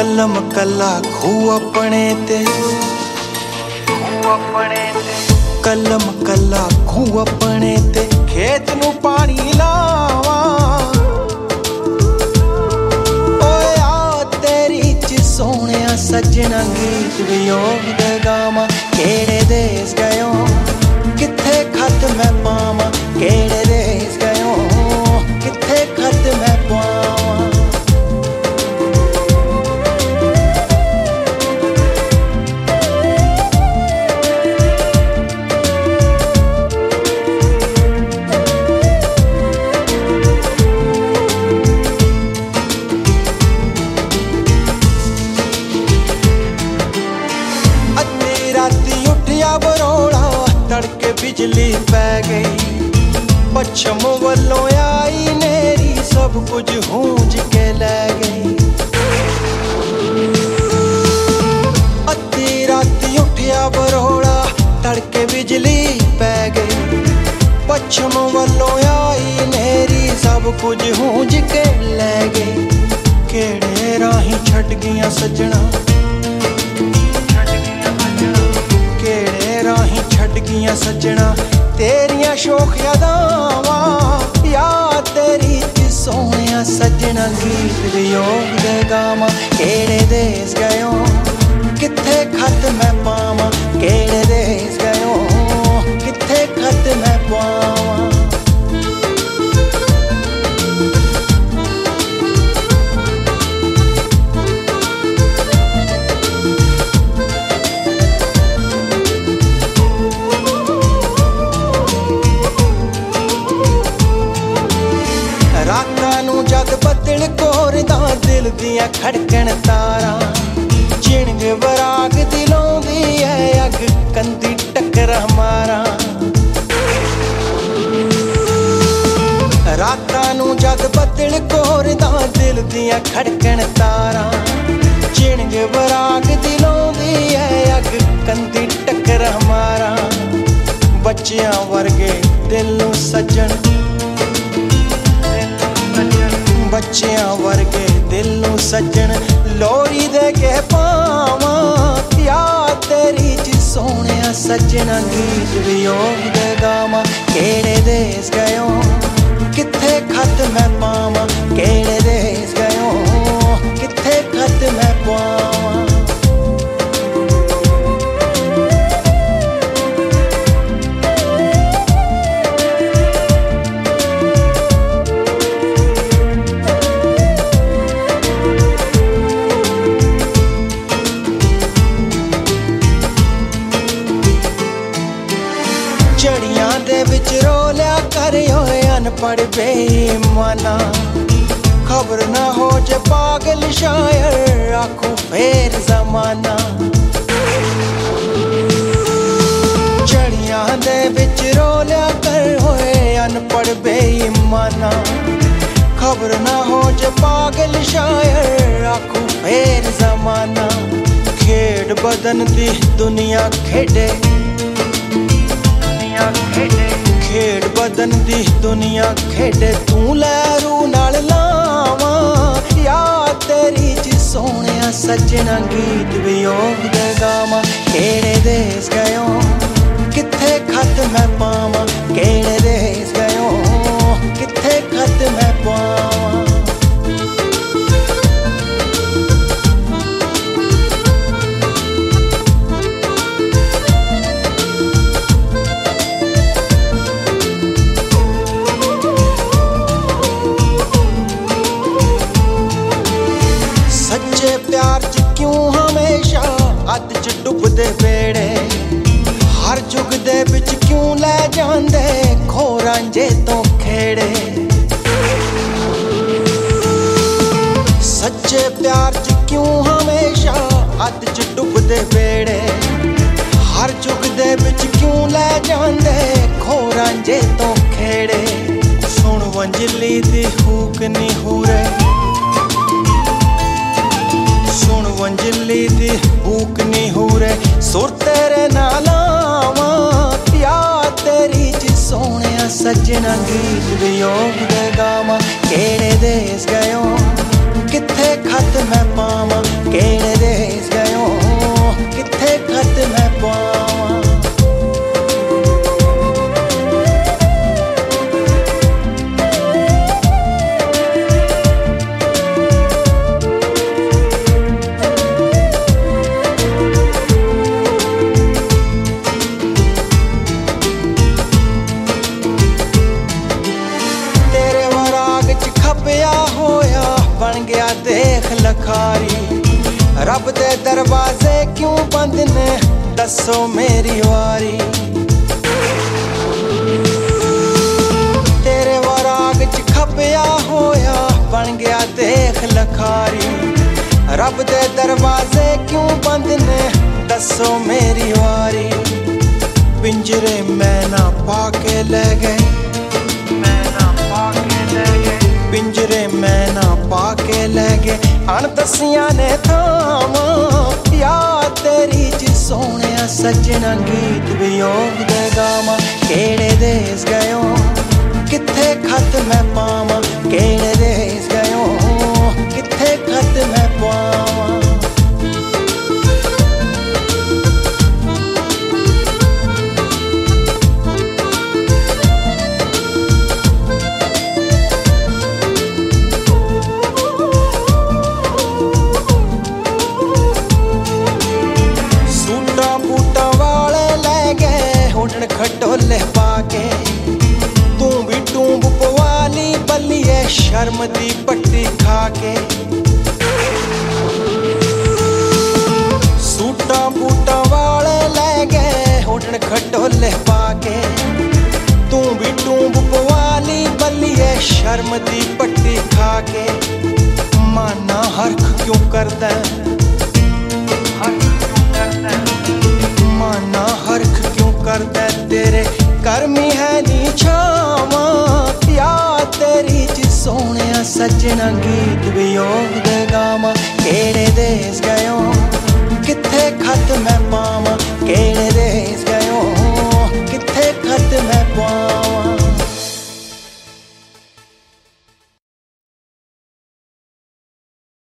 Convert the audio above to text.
कलम कला खू अपने ते, कलम कला खू अपने ते, खेत नू पानी लावा। ओए आ तेरी च सोहणिया सजना गीत वियोग दे गावां। केड़े देश गयो किथे खत मैं पावां, केड़े देश गयो किथे खत मैं पावां। तड़के बिजली पै गई, पश्चिम वल्लों आई नेरी, सब कुछ हूंज के लै गई। अद्धी राती उठिया बरोड़ा, तड़के बिजली पै गई, पश्चिम वल्लों आई नेरी, सब कुछ हूंज के लै गई। केड़े राही छड़ गईयां सजना, केड़े राही छड़ गईयां सजना, तेरियां शोख यादावां। याद तेरी च सोहणिया सजना गीत वियोग दे गावां। केड़े देश गयो किथे खत मैं पावां, केड़े देश गयो किथे खत मैं पावां। रातां नू जद बदल कोरदा, दिल दियां खड़कन तारां, चिणग वराग दिलों दी है अग कंदी टकरा मारा। रातां नू जद बदल कोरदा, दिल दियां खड़कन तारां, चिणग वराग दिलों दी है अग कंदी टकरा मारा। बच्चियां वर्गे दिल नू सज्जन, बच्चियां वर्गे दिल नू सज्जन, लोरी दे के पावां। याद तेरी च सोहणिया सजना गीत वियोग दे गावां। केड़े देश गयो किथे खत मैं पावां, केड़े देश गयो किथे खत मैं पावां। झड़ियां दे विच रोलिया कर ओए अनपढ़ बेईमाना, खबर ना हो जे पागल शायर आखूं फेर जमाना। झड़ियां दे विच रोलिया कर ओए अनपढ़ बेईमाना, खबर ना हो जे पागल शायर आखूं फेर जमाना। खेड बदन दी दुनिया खेडे, खेड बदन दी दुनिया खेडे, तू लहरू नाल लावां। याद तेरी च सोहणिया सजना गीत वियोग दे गावां। केड़े देश गयो किथे खत मैं पावां, केड़े देश गयो किथे खत मैं पावां। सच्चे प्यार च क्यों हमेशा अध च डुबदे बेड़े, हर जुग दे बिच क्यों लै जांदे खो रांझे तो खेड़े। सच्चे प्यार च क्यों हमेशा अध च डुबदे बेड़े, हर जुग दे बिच क्यों लै जांदे खो रांझे तो खेड़े। सुन वंजली दी हूक नी हूरे, सुन वंजली दी हूक नी हूरे, सुर तेरे नाल आवां। याद तेरी च सोहणिया सजना गीत वियोग दे गावां। केड़े देश गयो किथे खत मैं पावां। रब दे दरवाजे क्यों बंद ने दसो मेरी वारी। तेरे वराग च खपया होया बन गया देख लखारी। रब दे दरवाजे क्यों बंद ने दसो मेरी वारी। पिंजरे मैं ना पाके ले गए, पिंजरे मैं ना पाके ले गए अणदसियां ने थावां। याद तेरी च सोने सजना गीत वियोग दे गावां। केड़े देस गयो किथे खत मैं पावां, केड़े देस गयो किथे खत मैं पावां। खटोले पाके तू भी टूंब पवाली बल्लिए शर्म दी पट्टी खाके। सूटा बूटा वाले ले गए होटन खटोले पाके तू भी टूंब पवाली बल्लिए शर्म दी पट्टी खाके। माना हरख क्यों करदा, माना हरख क्यों करदा तेरे कर्मी है नी छावां। याद तेरी च सोने सजना गीत वियोग दे गावां। केड़े देस गयो किथे खत मैं पावां।